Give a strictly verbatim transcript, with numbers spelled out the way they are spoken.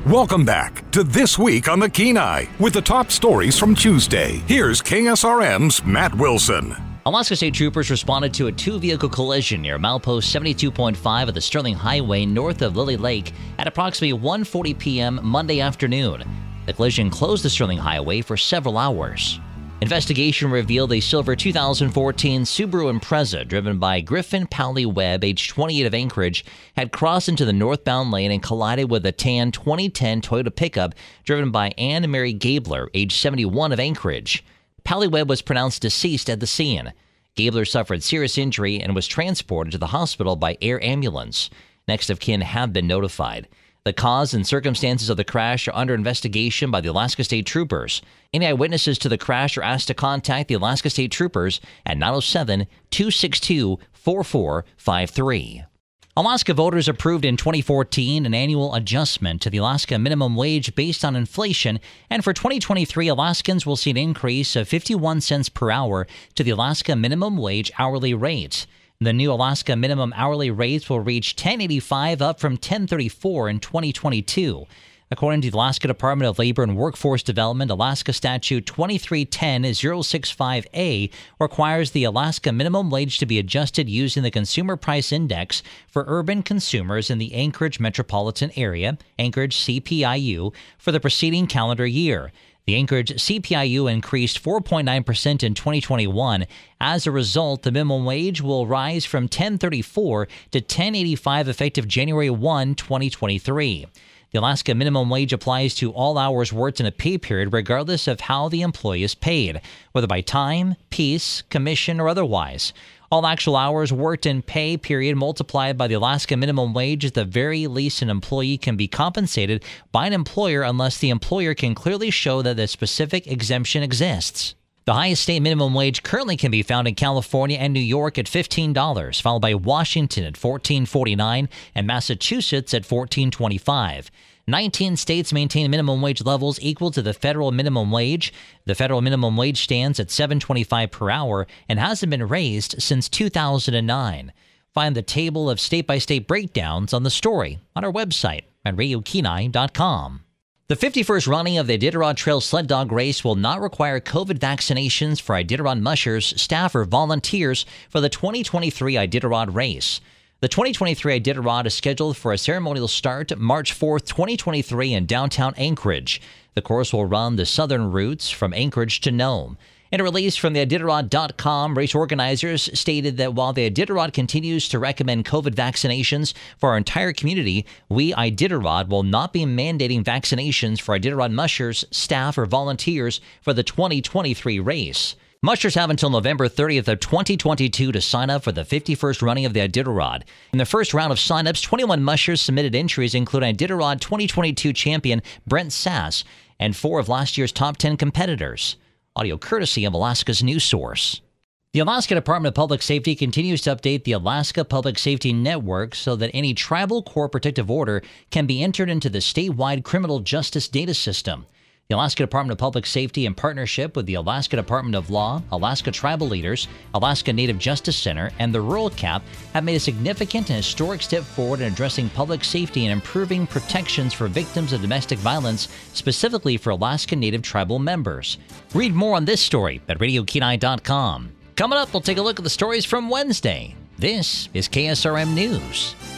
Welcome back to This Week on the Kenai with the top stories from Tuesday. Here's K S R M's Matt Wilson. Alaska State Troopers responded to a two-vehicle collision near milepost seventy-two point five of the Sterling Highway north of Lily Lake at approximately one forty p.m. Monday afternoon. The collision closed the Sterling Highway for several hours. Investigation revealed a silver two thousand fourteen Subaru Impreza driven by Griffin Powley Webb, age twenty-eight, of Anchorage, had crossed into the northbound lane and collided with a tan twenty ten Toyota pickup driven by Anne Mary Gabler, age seventy-one, of Anchorage. Powley Webb was pronounced deceased at the scene. Gabler suffered serious injury and was transported to the hospital by air ambulance. Next of kin have been notified. The cause and circumstances of the crash are under investigation by the Alaska State Troopers. Any eyewitnesses to the crash are asked to contact the Alaska State Troopers at nine oh seven, two six two, four four five three. Alaska voters approved in twenty fourteen an annual adjustment to the Alaska minimum wage based on inflation, and for twenty twenty-three, Alaskans will see an increase of fifty-one cents per hour to the Alaska minimum wage hourly rate. The new Alaska minimum hourly rates will reach ten eighty-five, up from ten thirty-four in twenty twenty-two. According to the Alaska Department of Labor and Workforce Development, Alaska Statute twenty-three ten oh sixty-five A requires the Alaska minimum wage to be adjusted using the Consumer Price Index for urban consumers in the Anchorage metropolitan area, Anchorage C P I U, for the preceding calendar year. The Anchorage C P I U increased four point nine percent in twenty twenty-one. As a result, the minimum wage will rise from ten thirty-four to ten eighty-five effective January first, twenty twenty-three. The Alaska minimum wage applies to all hours worked in a pay period regardless of how the employee is paid, whether by time, piece, commission, or otherwise. All actual hours worked in pay period multiplied by the Alaska minimum wage at the very least an employee can be compensated by an employer unless the employer can clearly show that the specific exemption exists. The highest state minimum wage currently can be found in California and New York at fifteen dollars, followed by Washington at fourteen forty-nine and Massachusetts at fourteen twenty-five. nineteen states maintain minimum wage levels equal to the federal minimum wage. The federal minimum wage stands at seven twenty-five per hour and hasn't been raised since two thousand nine. Find the table of state-by-state breakdowns on the story on our website at radio kenai dot com. The fifty-first running of the Iditarod Trail Sled Dog Race will not require COVID vaccinations for Iditarod mushers, staff, or volunteers for the twenty twenty-three Iditarod race. The twenty twenty-three Iditarod is scheduled for a ceremonial start March fourth, twenty twenty-three in downtown Anchorage. The course will run the southern routes from Anchorage to Nome. In a release from the Iditarod dot com, race organizers stated that while the Iditarod continues to recommend COVID vaccinations for our entire community, we, Iditarod, will not be mandating vaccinations for Iditarod mushers, staff, or volunteers for the twenty twenty-three race. Mushers have until November thirtieth of twenty twenty-two to sign up for the fifty-first running of the Iditarod. In the first round of signups, twenty-one mushers submitted entries, including Iditarod twenty twenty-two champion Brent Sass and four of last year's top ten competitors. Audio courtesy of Alaska's News Source. The Alaska Department of Public Safety continues to update the Alaska Public Safety Network so that any Tribal Corps Protective Order can be entered into the statewide criminal justice data system. The Alaska Department of Public Safety, in partnership with the Alaska Department of Law, Alaska Tribal Leaders, Alaska Native Justice Center, and the Rural CAP, have made a significant and historic step forward in addressing public safety and improving protections for victims of domestic violence, specifically for Alaska Native tribal members. Read more on this story at radio kenai dot com. Coming up, we'll take a look at the stories from Wednesday. This is K S R M News.